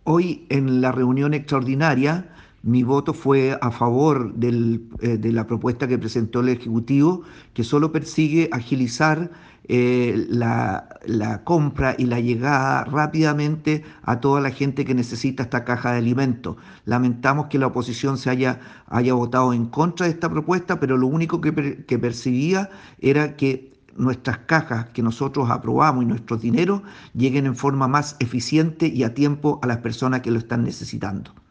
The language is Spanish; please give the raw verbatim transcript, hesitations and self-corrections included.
Hoy en la reunión extraordinaria mi voto fue a favor del, eh, de la propuesta que presentó el Ejecutivo, que solo persigue agilizar eh, la, la compra y la llegada rápidamente a toda la gente que necesita esta caja de alimentos. Lamentamos que la oposición se haya, haya votado en contra de esta propuesta, pero lo único que, per- que percibía era que nuestras cajas que nosotros aprobamos y nuestros dineros lleguen en forma más eficiente y a tiempo a las personas que lo están necesitando.